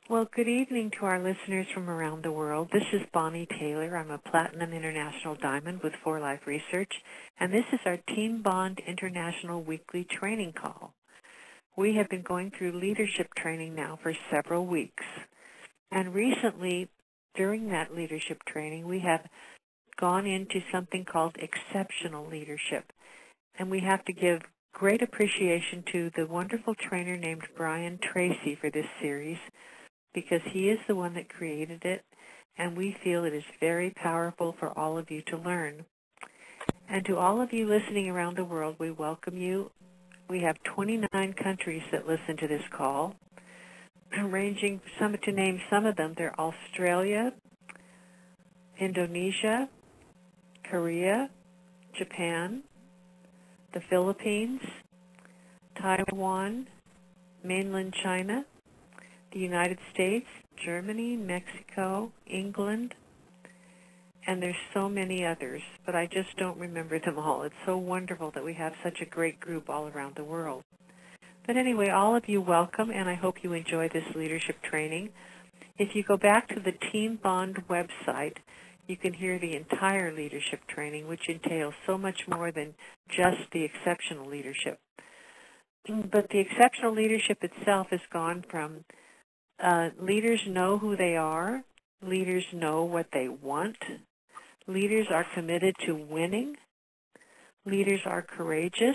Well, good evening to our listeners from around the world. This is Bonnie Taylor. I'm a Platinum International Diamond with 4Life Research, and this is our Team Bond International Weekly Training Call. We have been going through leadership training now for several weeks, and recently, during that leadership training, we have gone into something called exceptional leadership, and we have to give great appreciation to the wonderful trainer named Brian Tracy for this series, because he is the one that created it, and we feel it is very powerful for all of you to learn. And to all of you listening around the world, we welcome you. We have 29 countries that listen to this call, ranging to name some of them. They're Australia, Indonesia, Korea, Japan, the Philippines, Taiwan, mainland China, the United States, Germany, Mexico, England, and there's so many others, but I just don't remember them all. It's so wonderful that we have such a great group all around the world. But anyway, all of you welcome, and I hope you enjoy this leadership training. If you go back to the Team Bond website, you can hear the entire leadership training, which entails so much more than just the exceptional leadership. But the exceptional leadership itself has gone from leaders know who they are. Leaders know what they want. Leaders are committed to winning. Leaders are courageous.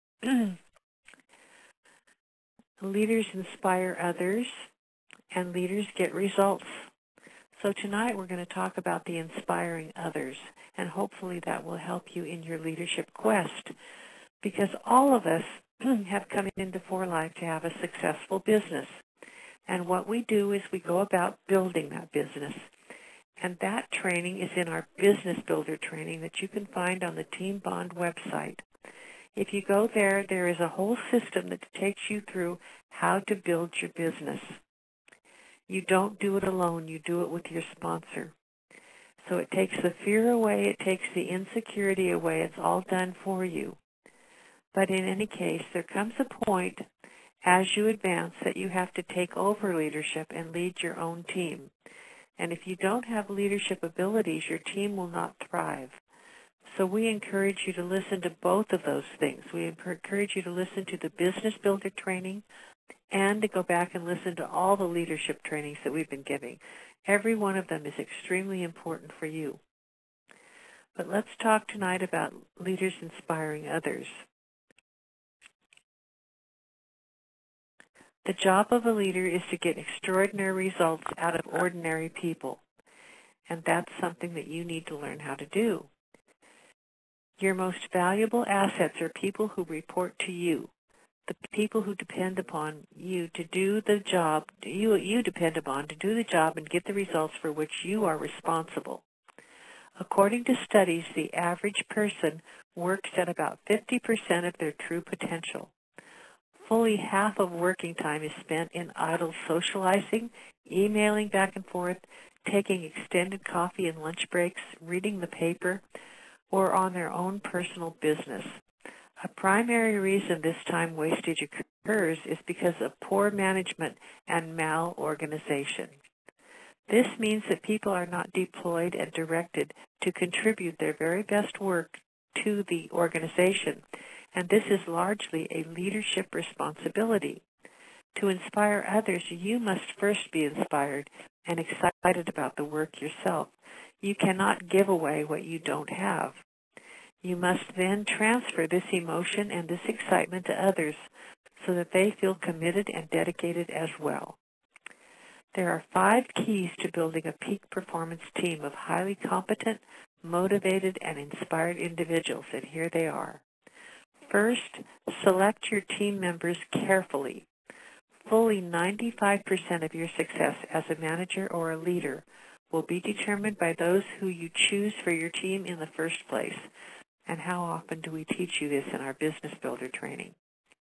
Leaders inspire others, and leaders get results. So tonight we're going to talk about the inspiring others, and hopefully that will help you in your leadership quest, because all of us have come into 4Life to have a successful business. And what we do is we go about building that business. And that training is in our Business Builder training that you can find on the Team Bond website. If you go there, there is a whole system that takes you through how to build your business. You don't do it alone. You do it with your sponsor. So it takes the fear away. It takes the insecurity away. It's all done for you. But in any case, there comes a point as you advance that you have to take over leadership and lead your own team. And if you don't have leadership abilities, your team will not thrive. So we encourage you to listen to both of those things. We encourage you to listen to the Business Builder training and to go back and listen to all the leadership trainings that we've been giving. Every one of them is extremely important for you. But let's talk tonight about leaders inspiring others. The job of a leader is to get extraordinary results out of ordinary people, and that's something that you need to learn how to do. Your most valuable assets are people who report to you, the people who depend upon you to do the job, you depend upon to do the job and get the results for which you are responsible. According to studies, the average person works at about 50% of their true potential. Fully half of working time is spent in idle socializing, emailing back and forth, taking extended coffee and lunch breaks, reading the paper, or on their own personal business. A primary reason this time wastage occurs is because of poor management and malorganization. This means that people are not deployed and directed to contribute their very best work to the organization, and this is largely a leadership responsibility. To inspire others, you must first be inspired and excited about the work yourself. You cannot give away what you don't have. You must then transfer this emotion and this excitement to others so that they feel committed and dedicated as well. There are 5 keys to building a peak performance team of highly competent, motivated, and inspired individuals, and here they are. First, select your team members carefully. Fully 95% of your success as a manager or a leader will be determined by those who you choose for your team in the first place. And how often do we teach you this in our Business Builder training?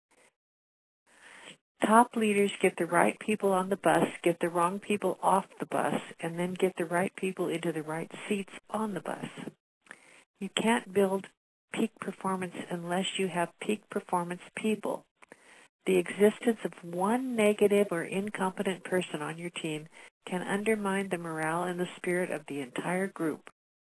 Top leaders get the right people on the bus, get the wrong people off the bus, and then get the right people into the right seats on the bus. You can't build peak performance unless you have peak performance people. The existence of one negative or incompetent person on your team can undermine the morale and the spirit of the entire group.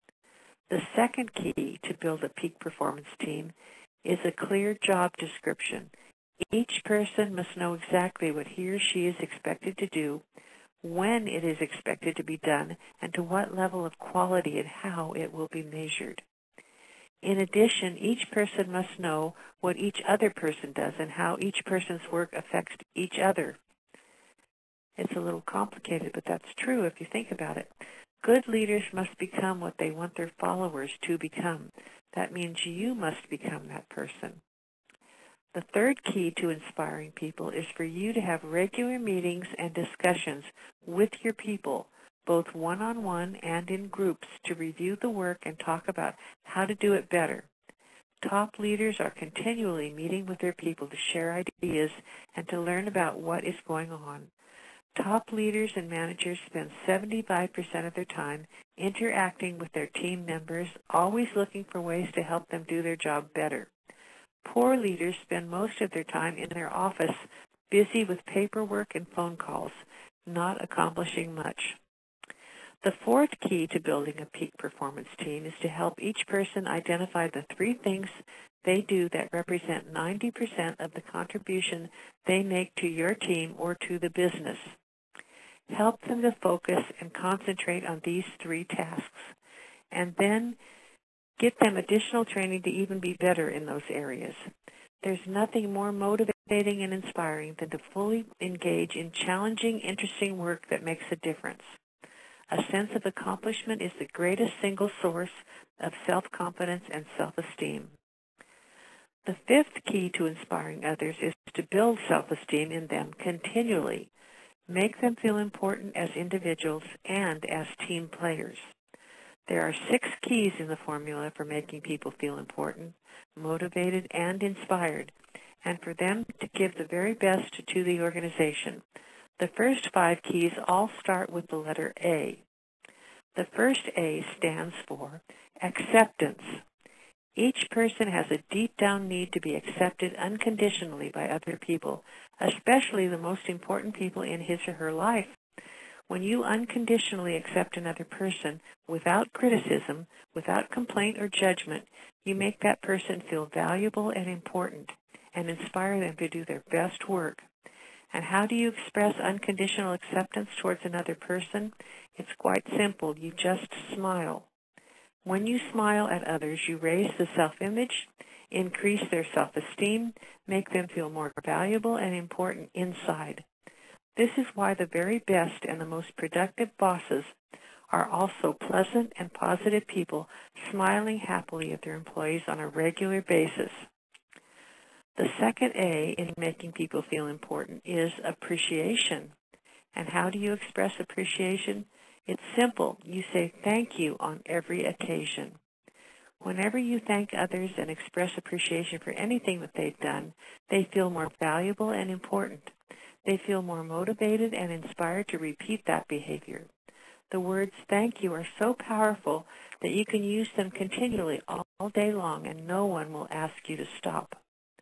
The second key to build a peak performance team is a clear job description. Each person must know exactly what he or she is expected to do, when it is expected to be done, and to what level of quality and how it will be measured. In addition, each person must know what each other person does and how each person's work affects each other. It's a little complicated, but that's true if you think about it. Good leaders must become what they want their followers to become. That means you must become that person. The third key to inspiring people is for you to have regular meetings and discussions with your people, both one-on-one and in groups, to review the work and talk about how to do it better. Top leaders are continually meeting with their people to share ideas and to learn about what is going on. Top leaders and managers spend 75% of their time interacting with their team members, always looking for ways to help them do their job better. Poor leaders spend most of their time in their office, busy with paperwork and phone calls, not accomplishing much. The fourth key to building a peak performance team is to help each person identify the 3 things they do that represent 90% of the contribution they make to your team or to the business. Help them to focus and concentrate on these 3 tasks, and then get them additional training to even be better in those areas. There's nothing more motivating and inspiring than to fully engage in challenging, interesting work that makes a difference. A sense of accomplishment is the greatest single source of self-confidence and self-esteem. The fifth key to inspiring others is to build self-esteem in them continually. Make them feel important as individuals and as team players. There are 6 keys in the formula for making people feel important, motivated, and inspired, and for them to give the very best to the organization. The first 5 keys all start with the letter A. The first A stands for acceptance. Each person has a deep-down need to be accepted unconditionally by other people, especially the most important people in his or her life. When you unconditionally accept another person without criticism, without complaint or judgment, you make that person feel valuable and important and inspire them to do their best work. And how do you express unconditional acceptance towards another person? It's quite simple. You just smile. When you smile at others, you raise the self-image, increase their self-esteem, make them feel more valuable and important inside. This is why the very best and the most productive bosses are also pleasant and positive people smiling happily at their employees on a regular basis. The second A in making people feel important is appreciation. And how do you express appreciation? It's simple. You say thank you on every occasion. Whenever you thank others and express appreciation for anything that they've done, they feel more valuable and important. They feel more motivated and inspired to repeat that behavior. The words thank you are so powerful that you can use them continually all day long and no one will ask you to stop.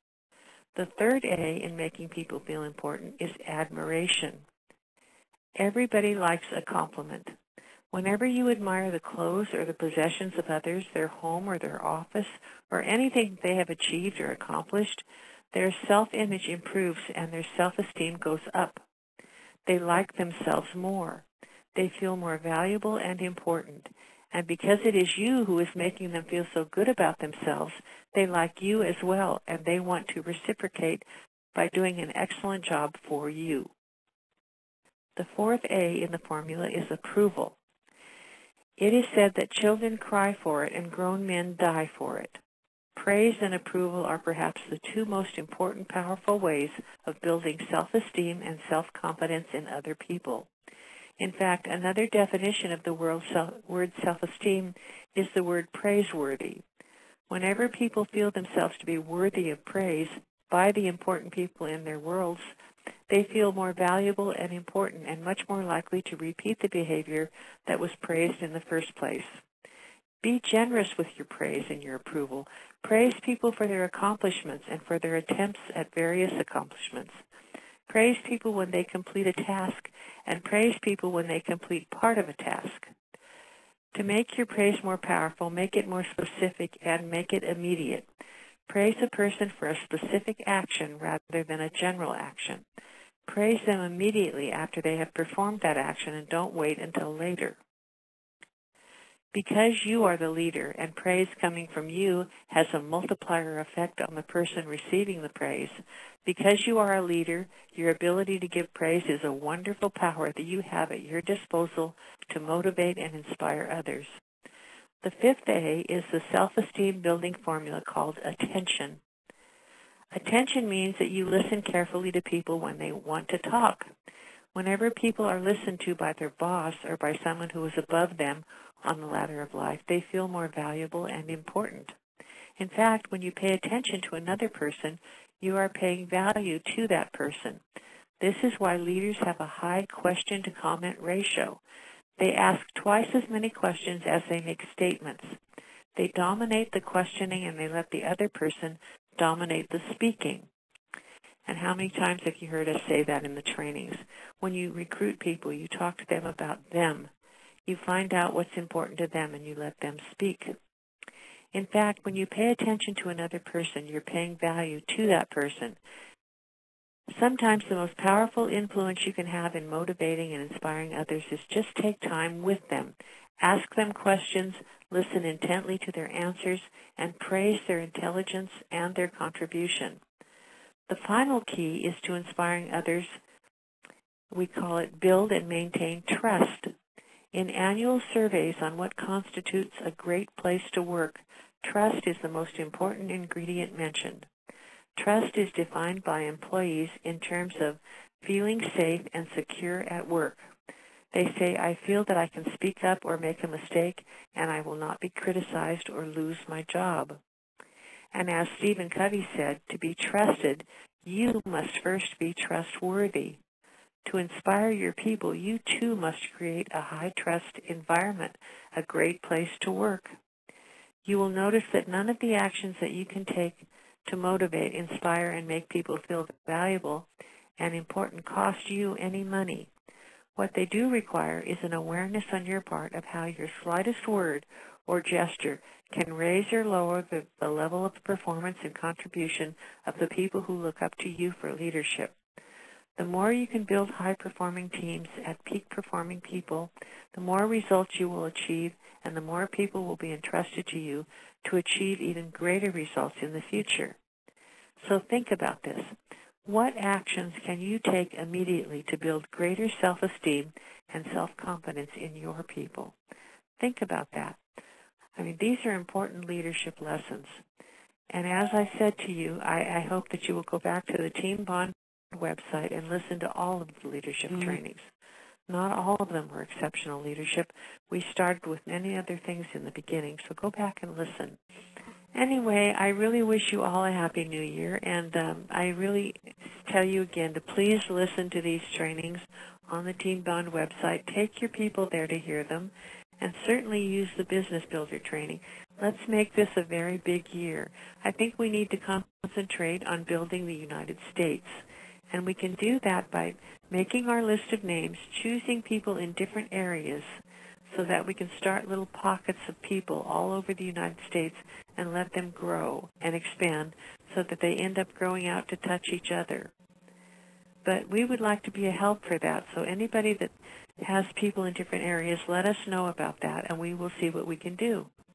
The third A in making people feel important is admiration. Everybody likes a compliment. Whenever you admire the clothes or the possessions of others, their home or their office, or anything they have achieved or accomplished, their self-image improves and their self-esteem goes up. They like themselves more. They feel more valuable and important. And because it is you who is making them feel so good about themselves, they like you as well, and they want to reciprocate by doing an excellent job for you. The fourth A in the formula is approval. It is said that children cry for it and grown men die for it. Praise and approval are perhaps the 2 most important powerful ways of building self-esteem and self-confidence in other people. In fact, another definition of the word self-esteem is the word praiseworthy. Whenever people feel themselves to be worthy of praise by the important people in their worlds, they feel more valuable and important and much more likely to repeat the behavior that was praised in the first place. Be generous with your praise and your approval. Praise people for their accomplishments and for their attempts at various accomplishments. Praise people when they complete a task, and praise people when they complete part of a task. To make your praise more powerful, make it more specific and make it immediate. Praise a person for a specific action rather than a general action. Praise them immediately after they have performed that action and don't wait until later. Because you are the leader and praise coming from you has a multiplier effect on the person receiving the praise, because you are a leader, your ability to give praise is a wonderful power that you have at your disposal to motivate and inspire others. The fifth A is the self-esteem building formula called attention. Attention means that you listen carefully to people when they want to talk. Whenever people are listened to by their boss or by someone who is above them on the ladder of life, they feel more valuable and important. In fact, when you pay attention to another person, you are paying value to that person. This is why leaders have a high question-to-comment ratio. They ask twice as many questions as they make statements. They dominate the questioning and they let the other person dominate the speaking. And how many times have you heard us say that in the trainings? When you recruit people, you talk to them about them. You find out what's important to them and you let them speak. In fact, when you pay attention to another person, you're paying value to that person. Sometimes the most powerful influence you can have in motivating and inspiring others is just take time with them. Ask them questions, listen intently to their answers, and praise their intelligence and their contribution. The final key is to inspiring others. We call it build and maintain trust. In annual surveys on what constitutes a great place to work, trust is the most important ingredient mentioned. Trust is defined by employees in terms of feeling safe and secure at work. They say, I feel that I can speak up or make a mistake and I will not be criticized or lose my job. And as Stephen Covey said, to be trusted, you must first be trustworthy. To inspire your people, you too must create a high-trust environment, a great place to work. You will notice that none of the actions that you can take to motivate, inspire, and make people feel valuable and important cost you any money. What they do require is an awareness on your part of how your slightest word or gesture can raise or lower the level of performance and contribution of the people who look up to you for leadership. The more you can build high-performing teams at peak-performing people, the more results you will achieve, and the more people will be entrusted to you to achieve even greater results in the future. So think about this. What actions can you take immediately to build greater self-esteem and self-confidence in your people? Think about that. I mean, these are important leadership lessons. And as I said to you, I hope that you will go back to the Team Bond website and listen to all of the leadership trainings. Not all of them were exceptional leadership. We started with many other things in the beginning, so go back and listen. Anyway, I really wish you all a Happy New Year, and I really tell you again to please listen to these trainings on the Team Bond website. Take your people there to hear them, and certainly use the Business Builder training. Let's make this a very big year. I think we need to concentrate on building the United States, and we can do that by making our list of names, choosing people in different areas, so that we can start little pockets of people all over the United States and let them grow and expand so that they end up growing out to touch each other. But we would like to be a help for that, so anybody that has people in different areas, let us know about that, and we will see what we can do.